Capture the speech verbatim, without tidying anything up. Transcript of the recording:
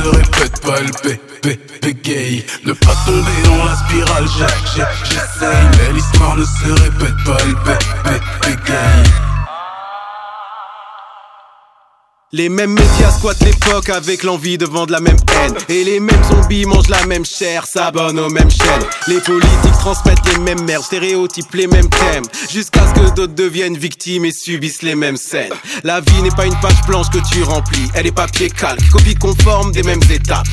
répète pas, elle paie, paie, paie gay. Ne pas tomber dans la spirale, j'ai- j'ai- j'essaye. Mais l'histoire ne se répète pas, elle paie, paie, paie gay. Les mêmes médias squattent l'époque avec l'envie de vendre la même haine. Et les mêmes zombies mangent la même chair, s'abonnent aux mêmes chaînes. Les politiques transmettent les mêmes merdes, stéréotypent les mêmes thèmes, jusqu'à ce que d'autres deviennent victimes et subissent les mêmes scènes. La vie n'est pas une page blanche que tu remplis, elle est papier calque, copie conforme des mêmes étapes.